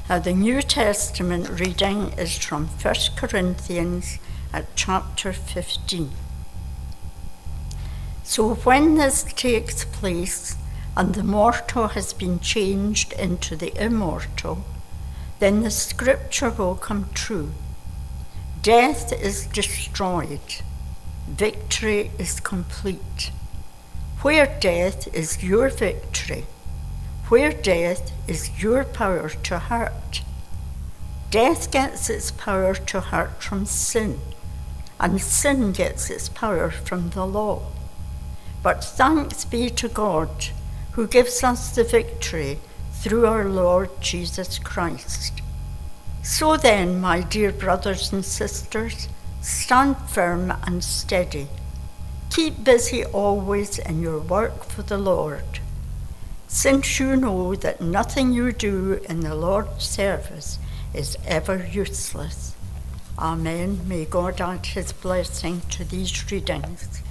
The New Testament reading is from 1 Corinthians at chapter 15. So when this takes place, and the mortal has been changed into the immortal, then the scripture will come true. Death is destroyed. Victory is complete. Where death is your victory? Where death is your power to hurt? Death gets its power to hurt from sin, and sin gets its power from the law. But thanks be to God, who gives us the victory through our Lord Jesus Christ. So then, my dear brothers and sisters, stand firm and steady. Keep busy always in your work for the Lord, since you know that nothing you do in the Lord's service is ever useless. Amen. May God add his blessing to these readings.